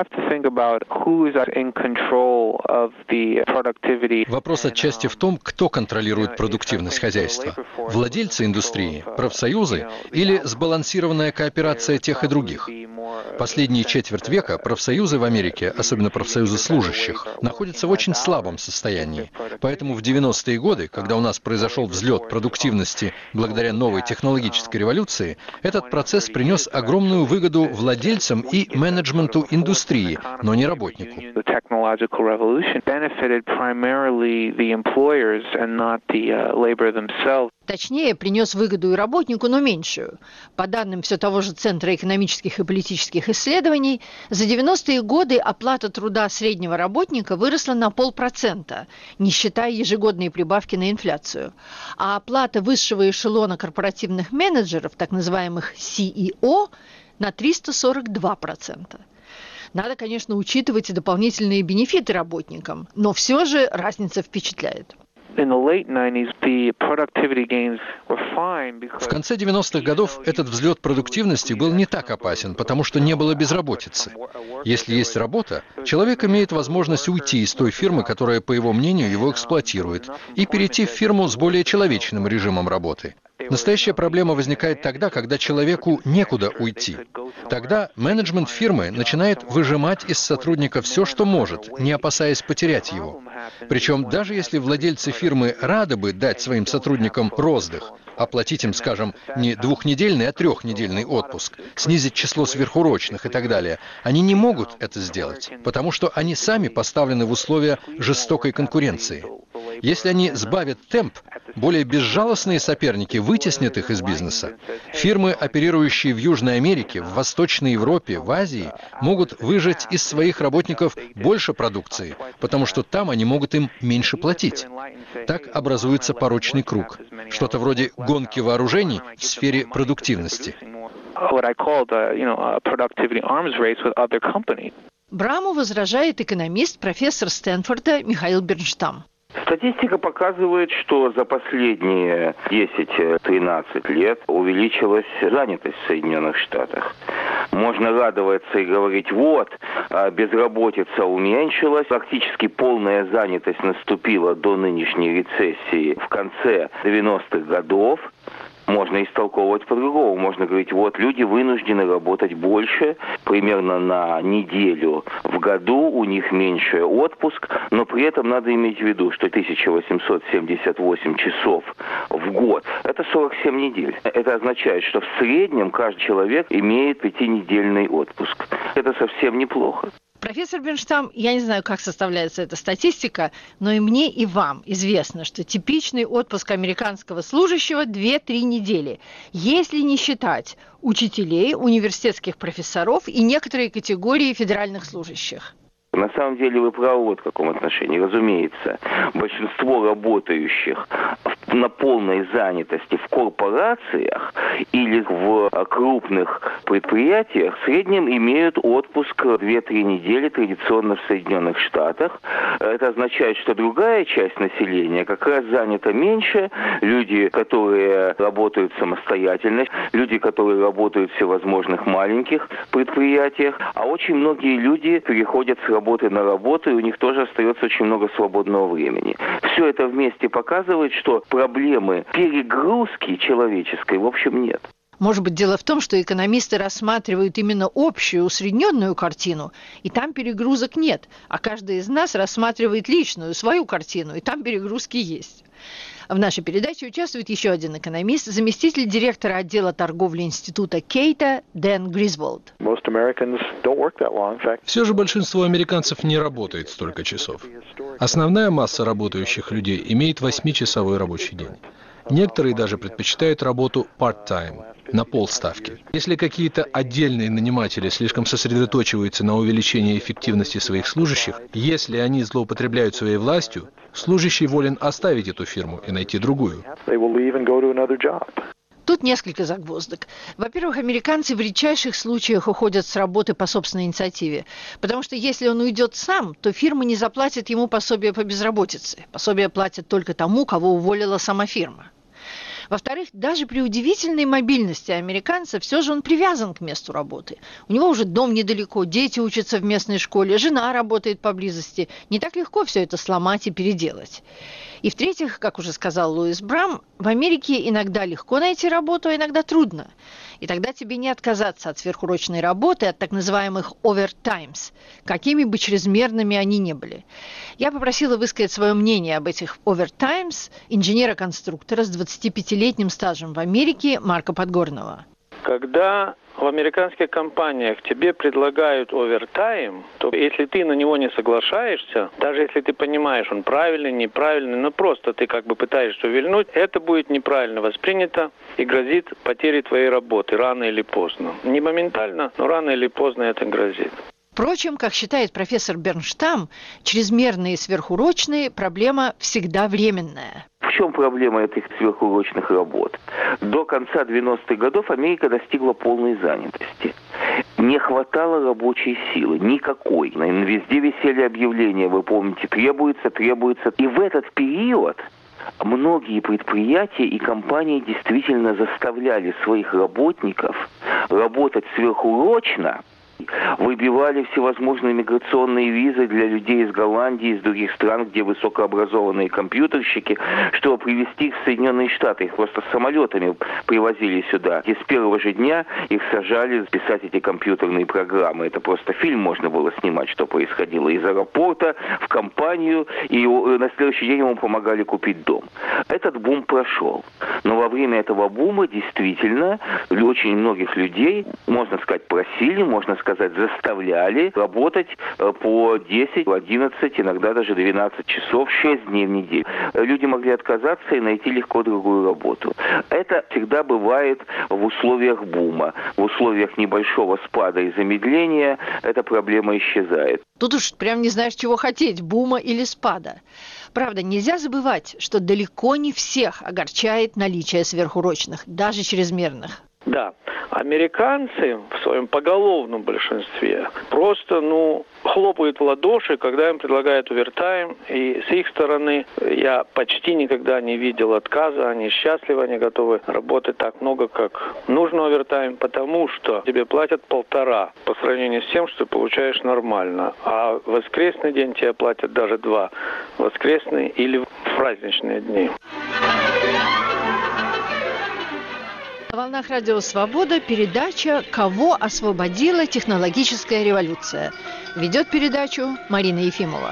Вопрос отчасти в том, кто контролирует продуктивность хозяйства. Владельцы индустрии, профсоюзы или сбалансированная кооперация тех и других. Последние четверть века профсоюзы в Америке, особенно профсоюзы служащих, находятся в очень слабом состоянии. Поэтому в 90-е годы, когда у нас произошел взлет продуктивности благодаря новой технологической революции, этот процесс принес огромную выгоду владельцам и менеджменту индустрии, но не работнику. Точнее, принес выгоду и работнику, но меньшую. По данным все того же Центра экономических и политических исследований, за 90-е годы оплата труда среднего работника выросла на 0,5%, не считая ежегодные прибавки на инфляцию. А оплата высшего эшелона корпоративных менеджеров, так называемых CEO, на 342%. Надо, конечно, учитывать и дополнительные бенефиты работникам, но все же разница впечатляет. В конце 90-х годов этот взлет продуктивности был не так опасен, потому что не было безработицы. Если есть работа, человек имеет возможность уйти из той фирмы, которая, по его мнению, его эксплуатирует, и перейти в фирму с более человечным режимом работы. Настоящая проблема возникает тогда, когда человеку некуда уйти. Тогда менеджмент фирмы начинает выжимать из сотрудника все, что может, не опасаясь потерять его. Причем даже если владельцы фирмы рады бы дать своим сотрудникам роздых, оплатить им, скажем, не 2-недельный, а 3-недельный отпуск, снизить число сверхурочных и так далее, они не могут это сделать, потому что они сами поставлены в условия жестокой конкуренции. Если они сбавят темп, более безжалостные соперники вытеснят их из бизнеса. Фирмы, оперирующие в Южной Америке, в Восточной Европе, в Азии, могут выжать из своих работников больше продукции, потому что там они могут им меньше платить. Так образуется порочный круг, что-то вроде гонки вооружений в сфере продуктивности. Браму возражает экономист, профессор Стэнфорда Михаил Бернштам. Статистика показывает, что за последние 10-13 лет увеличилась занятость в Соединенных Штатах. Можно радоваться и говорить, вот, безработица уменьшилась, практически полная занятость наступила до нынешней рецессии в конце 90-х годов. Можно истолковывать по-другому. Можно говорить, вот, люди вынуждены работать больше, примерно на неделю в году, у них меньше отпуск, но при этом надо иметь в виду, что 1878 часов в год – это 47 недель. Это означает, что в среднем каждый человек имеет 5-недельный отпуск. Это совсем неплохо. Профессор Бернштам, я не знаю, как составляется эта статистика, но и мне, и вам известно, что типичный отпуск американского служащего 2-3 недели, если не считать учителей, университетских профессоров и некоторые категории федеральных служащих. На самом деле вы правы вот в каком отношении. Разумеется, большинство работающих на полной занятости в корпорациях или в крупных предприятиях в среднем имеют отпуск 2-3 недели традиционно в Соединенных Штатах. Это означает, что другая часть населения как раз занята меньше. Люди, которые работают самостоятельно, люди, которые работают в всевозможных маленьких предприятиях, а очень многие люди переходят с работы на работу, и у них тоже остается очень много свободного времени. Все это вместе показывает, что проблемы перегрузки человеческой в общем нет. Может быть, дело в том, что экономисты рассматривают именно общую, усредненную картину, и там перегрузок нет, а каждый из нас рассматривает личную, свою картину, и там перегрузки есть. В нашей передаче участвует еще один экономист, заместитель директора отдела торговли института Кейта Дэн Гризволд. Все же большинство американцев не работает столько часов. Основная масса работающих людей имеет 8-часовой рабочий день. Некоторые даже предпочитают работу part-time, на полставки. Если какие-то отдельные наниматели слишком сосредоточиваются на увеличении эффективности своих служащих, если они злоупотребляют своей властью, служащий волен оставить эту фирму и найти другую. Тут несколько загвоздок. Во-первых, американцы в редчайших случаях уходят с работы по собственной инициативе, потому что если он уйдет сам, то фирма не заплатит ему пособие по безработице. Пособие платят только тому, кого уволила сама фирма. Во-вторых, даже при удивительной мобильности американца все же он привязан к месту работы. У него уже дом недалеко, дети учатся в местной школе, жена работает поблизости. Не так легко все это сломать и переделать. И в-третьих, как уже сказал Луис Брам, в Америке иногда легко найти работу, а иногда трудно. И тогда тебе не отказаться от сверхурочной работы, от так называемых овертаймс, какими бы чрезмерными они ни были. Я попросила высказать свое мнение об этих овертаймс инженера-конструктора с 25-летним стажем в Америке Марка Подгорного. Когда в американских компаниях тебе предлагают овертайм, то если ты на него не соглашаешься, даже если ты понимаешь, он правильный, неправильный, но просто ты как бы пытаешься увильнуть, это будет неправильно воспринято и грозит потерей твоей работы рано или поздно. Не моментально, но рано или поздно это грозит. Впрочем, как считает профессор Бернштам, чрезмерные и сверхурочные проблема всегда временная. В чем проблема этих сверхурочных работ? До конца 90-х годов Америка достигла полной занятости. Не хватало рабочей силы, никакой. Везде висели объявления, вы помните, требуется. И в этот период многие предприятия и компании действительно заставляли своих работников работать сверхурочно, выбивали всевозможные миграционные визы для людей из Голландии, из других стран, где высокообразованные компьютерщики, чтобы привезти их в Соединенные Штаты. Их просто самолетами привозили сюда. И с первого же дня их сажали писать эти компьютерные программы. Это просто фильм можно было снимать, что происходило из аэропорта в компанию, и на следующий день ему помогали купить дом. Этот бум прошел. Но во время этого бума действительно очень многих людей, можно сказать, просили, можно сказать, сказать, заставляли работать по 10, 11, иногда даже 12 часов, 6 дней в неделю. Люди могли отказаться и найти легко другую работу. Это всегда бывает в условиях бума. В условиях небольшого спада и замедления эта проблема исчезает. Тут уж прям не знаешь, чего хотеть, бума или спада. Правда, нельзя забывать, что далеко не всех огорчает наличие сверхурочных, даже чрезмерных. Да, американцы в своем поголовном большинстве просто, хлопают в ладоши, когда им предлагают овертайм. И с их стороны я почти никогда не видел отказа. Они счастливы, они готовы работать так много, как нужно овертайм, потому что тебе платят 1,5 по сравнению с тем, что ты получаешь нормально. А в воскресный день тебе платят даже 2. Воскресные или в праздничные дни. На волнах Радио Свобода передача «Кого освободила технологическая революция». Ведет передачу Марина Ефимова.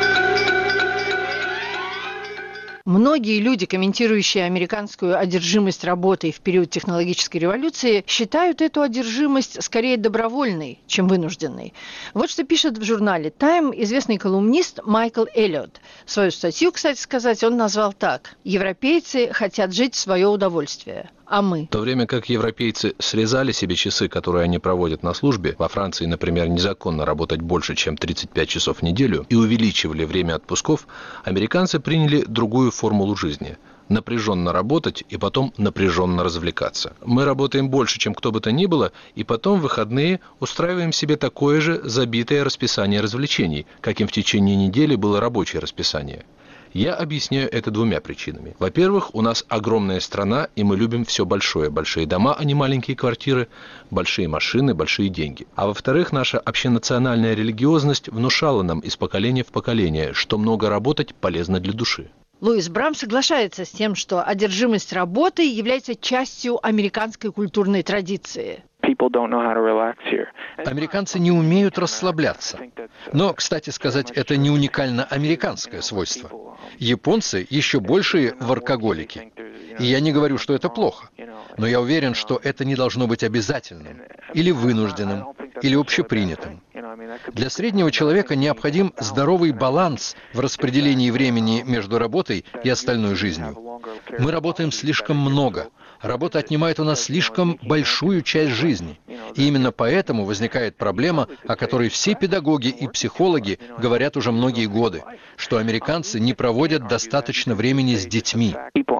Многие люди, комментирующие американскую одержимость работой в период технологической революции, считают эту одержимость скорее добровольной, чем вынужденной. Вот что пишет в журнале Time известный колумнист Майкл Эллиот. Свою статью, кстати сказать, он назвал так: «Европейцы хотят жить в свое удовольствие». А мы? В то время как европейцы срезали себе часы, которые они проводят на службе, во Франции, например, незаконно работать больше, чем 35 часов в неделю, и увеличивали время отпусков, американцы приняли другую формулу жизни – напряженно работать и потом напряженно развлекаться. Мы работаем больше, чем кто бы то ни было, и потом в выходные устраиваем себе такое же забитое расписание развлечений, каким в течение недели было рабочее расписание. Я объясняю это двумя причинами. Во-первых, у нас огромная страна, и мы любим все большое. Большие дома, а не маленькие квартиры, большие машины, большие деньги. А во-вторых, наша общенациональная религиозность внушала нам из поколения в поколение, что много работать полезно для души. Луис Брам соглашается с тем, что одержимость работой является частью американской культурной традиции. Американцы не умеют расслабляться. Но, кстати сказать, это не уникально американское свойство. Японцы еще большие воркоголики. И я не говорю, что это плохо. Но я уверен, что это не должно быть обязательным, или вынужденным, или общепринятым. Для среднего человека необходим здоровый баланс в распределении времени между работой и остальной жизнью. Мы работаем слишком много. Работа отнимает у нас слишком большую часть жизни. И именно поэтому возникает проблема, о которой все педагоги и психологи говорят уже многие годы, что американцы не проводят достаточно времени с детьми.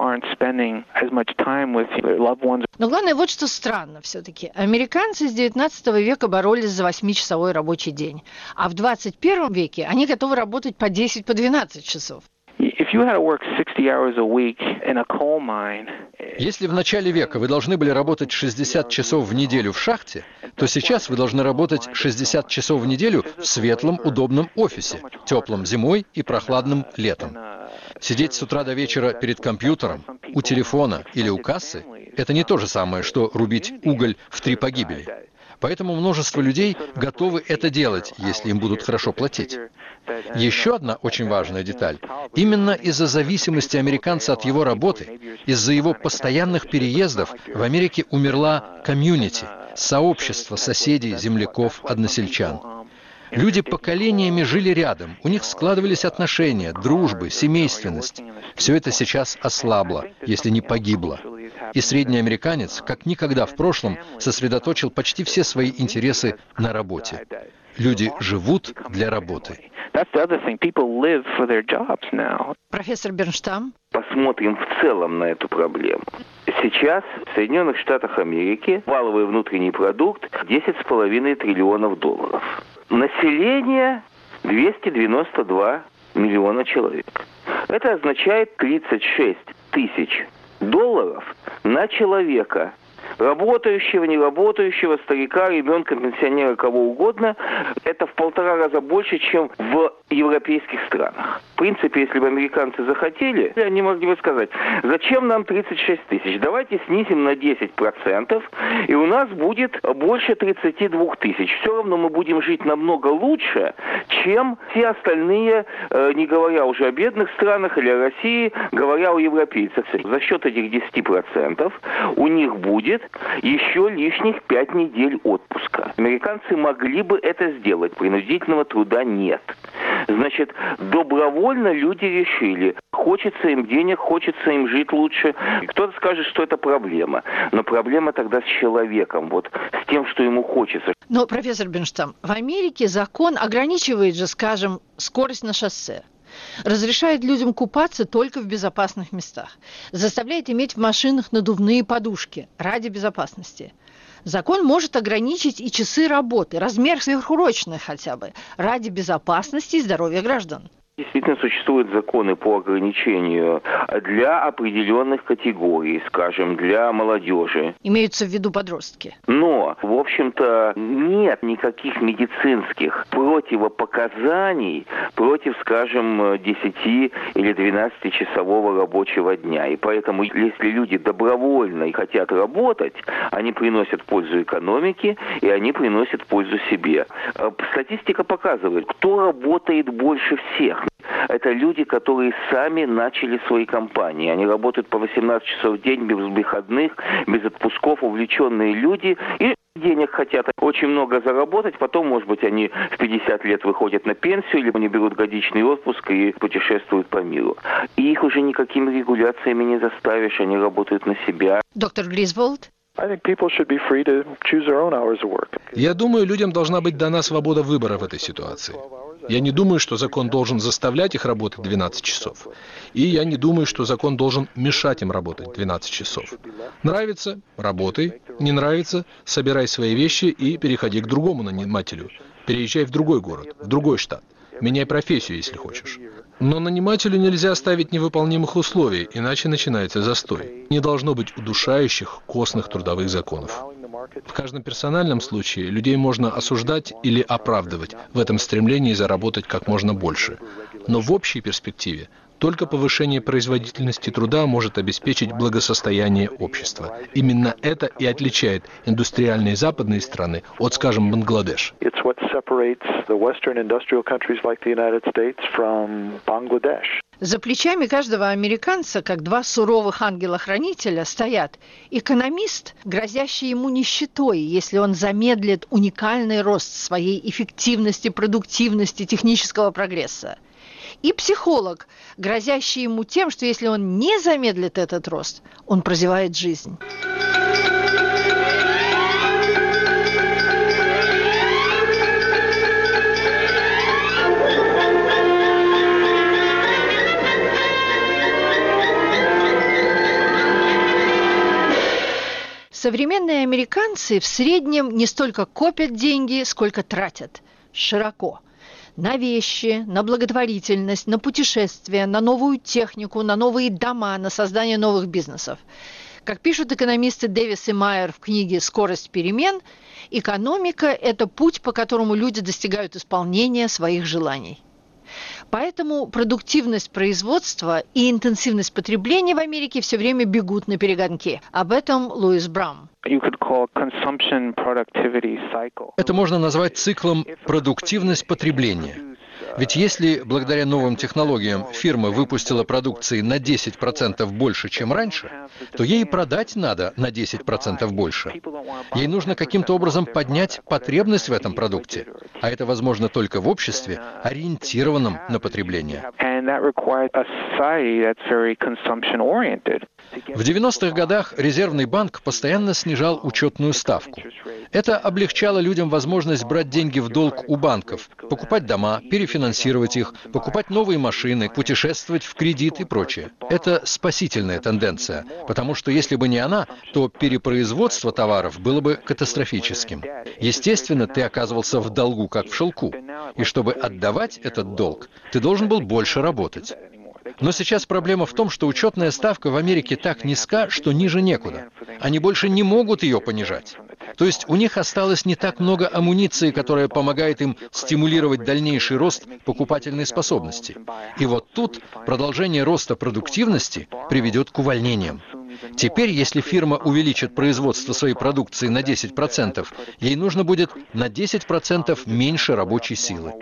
Но главное вот что странно все-таки. Американцы с 19 века боролись за 8-часовой рабочий день. А в 21 веке они готовы работать по 10, по 12 часов. Если в начале века вы должны были работать 60 часов в неделю в шахте, то сейчас вы должны работать 60 часов в неделю в светлом, удобном офисе, теплом зимой и прохладным летом. Сидеть с утра до вечера перед компьютером, у телефона или у кассы – это не то же самое, что рубить уголь в 3 погибели. Поэтому множество людей готовы это делать, если им будут хорошо платить. Еще одна очень важная деталь. Именно из-за зависимости американца от его работы, из-за его постоянных переездов в Америке умерла комьюнити, сообщество соседей, земляков, односельчан. Люди поколениями жили рядом, у них складывались отношения, дружбы, семейственность. Все это сейчас ослабло, если не погибло. И средний американец, как никогда в прошлом, сосредоточил почти все свои интересы на работе. Люди живут для работы. Профессор Бернштам. Посмотрим в целом на эту проблему. Сейчас в Соединенных Штатах Америки валовый внутренний продукт $10,5 триллионов. Население 292 миллиона человек. Это означает $36 тысяч на человека. Работающего, неработающего, старика, ребенка, пенсионера, кого угодно. Это в 1,5 раза больше, чем в европейских странах. В принципе, если бы американцы захотели, они могли бы сказать, зачем нам 36 тысяч? Давайте снизим на 10%, и у нас будет больше 32 тысяч. Все равно мы будем жить намного лучше, чем все остальные, не говоря уже о бедных странах или о России, говоря о европейцах. За счет этих 10% у них будет еще лишних 5 недель отпуска. Американцы могли бы это сделать, принудительного труда нет. Значит, добровольно люди решили, хочется им денег, хочется им жить лучше. Кто-то скажет, что это проблема, но проблема тогда с человеком, вот с тем, что ему хочется. Но, профессор Бенштам, в Америке закон ограничивает же, скажем, скорость на шоссе. Разрешает людям купаться только в безопасных местах. Заставляет иметь в машинах надувные подушки ради безопасности. Закон может ограничить и часы работы, размер сверхурочных хотя бы, ради безопасности и здоровья граждан. Действительно, существуют законы по ограничению для определенных категорий, скажем, для молодежи. Имеются в виду подростки. Но, в общем-то, нет никаких медицинских противопоказаний против, скажем, 10 или 12-часового рабочего дня. И поэтому, если люди добровольно и хотят работать, они приносят пользу экономике, и они приносят пользу себе. Статистика показывает, кто работает больше всех. Это люди, которые сами начали свои компании. Они работают по 18 часов в день, без выходных, без отпусков, увлеченные люди. И денег хотят очень много заработать. Потом, может быть, они в 50 лет выходят на пенсию, либо они берут годичный отпуск и путешествуют по миру. И их уже никакими регуляциями не заставишь. Они работают на себя. Доктор Грисволд? Я думаю, людям должна быть дана свобода выбора в этой ситуации. Я не думаю, что закон должен заставлять их работать 12 часов. И я не думаю, что закон должен мешать им работать 12 часов. Нравится – работай. Не нравится – собирай свои вещи и переходи к другому нанимателю. Переезжай в другой город, в другой штат. Меняй профессию, если хочешь. Но нанимателю нельзя ставить невыполнимых условий, иначе начинается застой. Не должно быть удушающих, костных трудовых законов. В каждом персональном случае людей можно осуждать или оправдывать в этом стремлении заработать как можно больше. Но в общей перспективе только повышение производительности труда может обеспечить благосостояние общества. Именно это и отличает индустриальные западные страны от, скажем, Бангладеш. За плечами каждого американца, как два суровых ангела-хранителя, стоят экономист, грозящий ему нищетой, если он замедлит уникальный рост своей эффективности, продуктивности, технического прогресса, и психолог, грозящий ему тем, что если он не замедлит этот рост, он прозевает жизнь. Современные американцы в среднем не столько копят деньги, сколько тратят. Широко. На вещи, на благотворительность, на путешествия, на новую технику, на новые дома, на создание новых бизнесов. Как пишут экономисты Дэвис и Майер в книге «Скорость перемен», экономика – это путь, по которому люди достигают исполнения своих желаний. Поэтому продуктивность производства и интенсивность потребления в Америке все время бегут на перегонки. Об этом Луис Браун. Это можно назвать циклом продуктивность потребления. Ведь если благодаря новым технологиям фирма выпустила продукции на 10% больше, чем раньше, то ей продать надо на 10% больше. Ей нужно каким-то образом поднять потребность в этом продукте. А это возможно только в обществе, ориентированном на потребление. В 90-х годах Резервный банк постоянно снижал учетную ставку. Это облегчало людям возможность брать деньги в долг у банков, покупать дома, перефинансировать их, покупать новые машины, путешествовать в кредит и прочее. Это спасительная тенденция, потому что если бы не она, то перепроизводство товаров было бы катастрофическим. Естественно, ты оказывался в долгу, как в шелку. И чтобы отдавать этот долг, ты должен был больше работать. Но сейчас проблема в том, что учетная ставка в Америке так низка, что ниже некуда. Они больше не могут ее понижать. То есть у них осталось не так много амуниции, которая помогает им стимулировать дальнейший рост покупательной способности. И вот тут продолжение роста продуктивности приведет к увольнениям. Теперь, если фирма увеличит производство своей продукции на 10%, ей нужно будет на 10% меньше рабочей силы.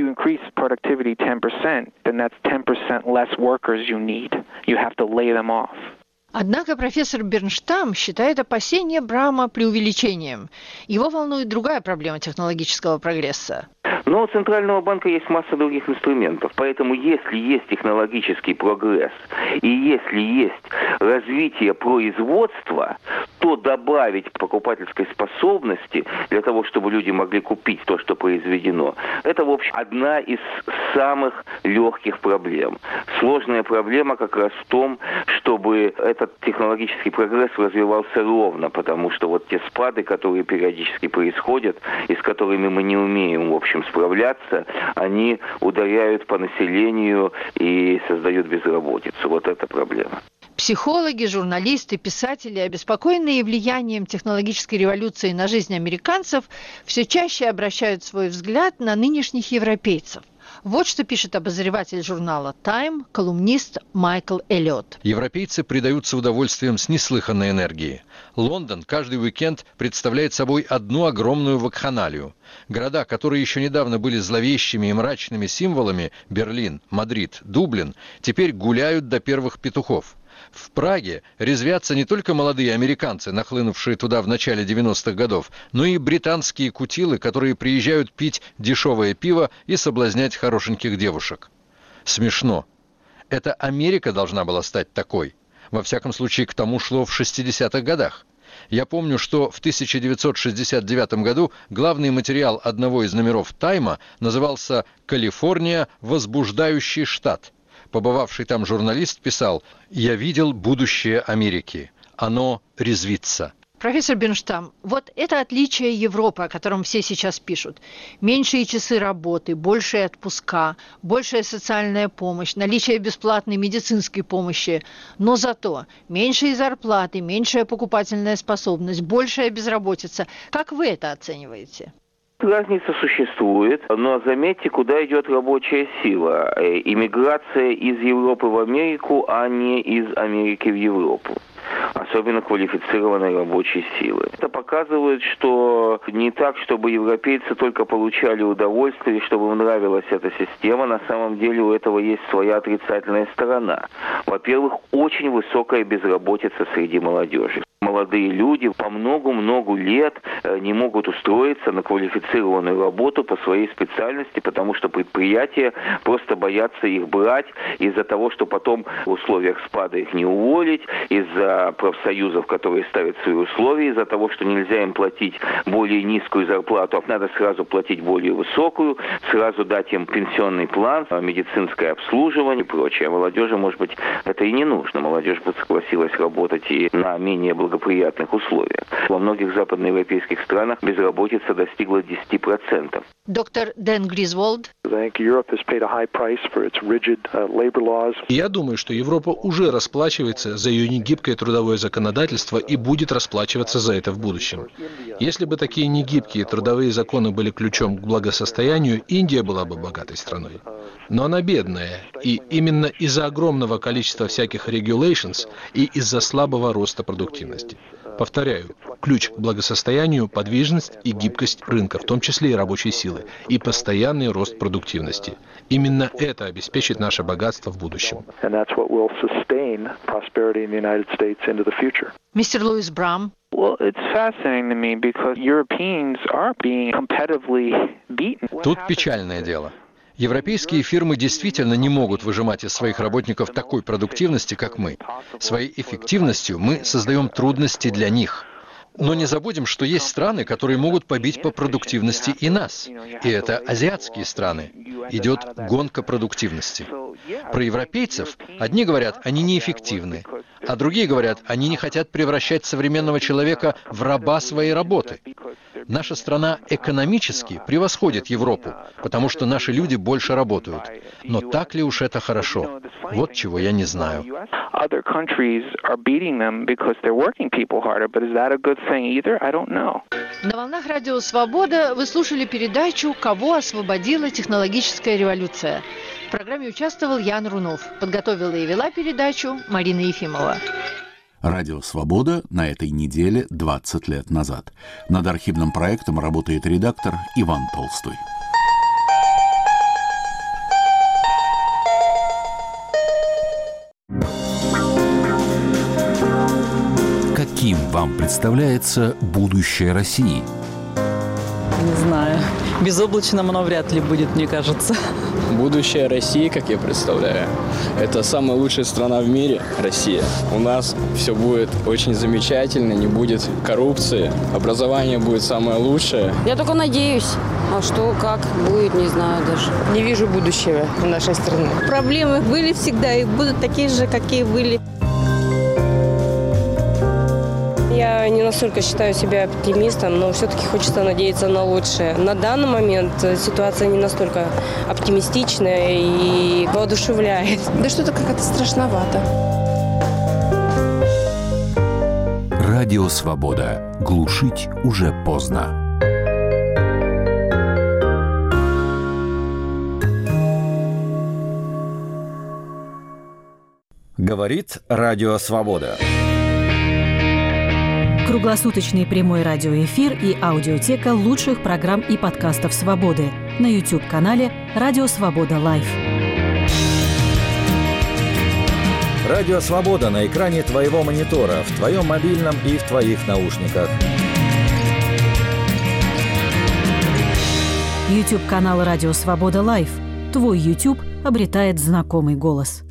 Однако профессор Бернштам считает опасения Брама преувеличением. Его волнует другая проблема технологического прогресса. Но у Центрального банка есть масса других инструментов. Поэтому если есть технологический прогресс и если есть развитие производства, то добавить покупательской способности для того, чтобы люди могли купить то, что произведено, это, в общем, одна из самых легких проблем. Сложная проблема как раз в том, чтобы этот технологический прогресс развивался ровно, потому что вот те спады, которые периодически происходят и с которыми мы не умеем, в общем, справляться, они ударяют по населению и создают безработицу. Вот это проблема. Психологи, журналисты, писатели, обеспокоенные влиянием технологической революции на жизнь американцев, все чаще обращают свой взгляд на нынешних европейцев. Вот что пишет обозреватель журнала Time, колумнист Майкл Эллиот. Европейцы предаются удовольствиям с неслыханной энергией. Лондон каждый уикенд представляет собой одну огромную вакханалию. Города, которые еще недавно были зловещими и мрачными символами, Берлин, Мадрид, Дублин, теперь гуляют до первых петухов. В Праге резвятся не только молодые американцы, нахлынувшие туда в начале 90-х годов, но и британские кутилы, которые приезжают пить дешевое пиво и соблазнять хорошеньких девушек. Смешно. Это Америка должна была стать такой. Во всяком случае, к тому шло в 60-х годах. Я помню, что в 1969 году главный материал одного из номеров «Тайма» назывался «Калифорния. Возбуждающий штат». Побывавший там журналист писал: «Я видел будущее Америки. Оно резвится». Профессор Бернштам, вот это отличие Европы, о котором все сейчас пишут. Меньшие часы работы, большие отпуска, большая социальная помощь, наличие бесплатной медицинской помощи. Но зато меньшие зарплаты, меньшая покупательная способность, большая безработица. Как вы это оцениваете? Разница существует, но заметьте, куда идет рабочая сила. Иммиграция из Европы в Америку, а не из Америки в Европу. Особенно квалифицированной рабочей силы. Это показывает, что не так, чтобы европейцы только получали удовольствие, чтобы им нравилась эта система. На самом деле у этого есть своя отрицательная сторона. Во-первых, очень высокая безработица среди молодежи. Молодые люди по много-много лет не могут устроиться на квалифицированную работу по своей специальности, потому что предприятия просто боятся их брать из-за того, что потом в условиях спада их не уволить, из-за профсоюзов, которые ставят свои условия, из-за того, что нельзя им платить более низкую зарплату, а надо сразу платить более высокую, сразу дать им пенсионный план, медицинское обслуживание и прочее. А молодежи, может быть, это и не нужно. Молодежь бы согласилась работать и на менее благоприятных условиях. Во многих западноевропейских странах безработица достигла 10%. Доктор Дэн Гризволд. Я думаю, что Европа уже расплачивается за ее негибкое трудовое законодательство и будет расплачиваться за это в будущем. Если бы такие негибкие трудовые законы были ключом к благосостоянию, Индия была бы богатой страной. Но она бедная, и именно из-за огромного количества всяких regulations и из-за слабого роста продуктивности. Повторяю, ключ к благосостоянию – подвижность и гибкость рынка, в том числе и рабочей силы, и постоянный рост продуктивности. Именно это обеспечит наше богатство в будущем. Мистер Луис Брам. Тут печальное дело. Европейские фирмы действительно не могут выжимать из своих работников такой продуктивности, как мы. Своей эффективностью мы создаем трудности для них. Но не забудем, что есть страны, которые могут побить по продуктивности и нас. И это азиатские страны. Идет гонка продуктивности. Про европейцев одни говорят, они неэффективны, а другие говорят, они не хотят превращать современного человека в раба своей работы. Наша страна экономически превосходит Европу, потому что наши люди больше работают. Но так ли уж это хорошо? Вот чего я не знаю. На волнах Радио Свобода вы слушали передачу «Кого освободила технологическая революция?». В программе участвовал Ян Рунов. Подготовила и вела передачу Марина Ефимова. Радио «Свобода» на этой неделе 20 лет назад. Над архивным проектом работает редактор Иван Толстой. Каким вам представляется будущее России? Не знаю. Безоблачным оно вряд ли будет, мне кажется. Будущее России, как я представляю, это самая лучшая страна в мире, Россия. У нас все будет очень замечательно, не будет коррупции, образование будет самое лучшее. Я только надеюсь. А что, как будет, не знаю даже. Не вижу будущего у нашей страны. Проблемы были всегда и будут такие же, какие были. Я не настолько считаю себя оптимистом, но все-таки хочется надеяться на лучшее. На данный момент ситуация не настолько оптимистичная и воодушевляет. Да что-то как-то страшновато. Радио «Свобода». Глушить уже поздно. Говорит Радио Свобода. Круглосуточный прямой радиоэфир и аудиотека лучших программ и подкастов «Свободы» на YouTube-канале «Радио Свобода Лайв». Радио Свобода на экране твоего монитора, в твоем мобильном и в твоих наушниках. YouTube-канал «Радио Свобода Лайв». Твой YouTube обретает знакомый голос.